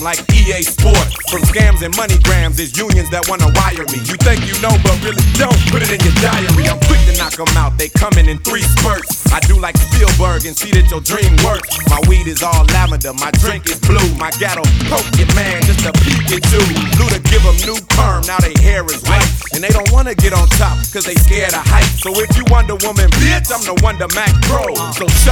like EA Sports. From scams and money grams, there's unions that wanna wire me. You think you know, but really don't. Put it in your diary. I'm quick to knock them out. They coming in 3 spurts. I do like Spielberg and see that your dream works. My weed is all lavender, my drink is blue. My gatto poke it, man, just a peek at you. Luda give them new perm, now they hair is white. And they don't wanna get on top, cause they scared of height. So if you Wonder Woman, bitch, I'm the Wonder Mac Pro. So shut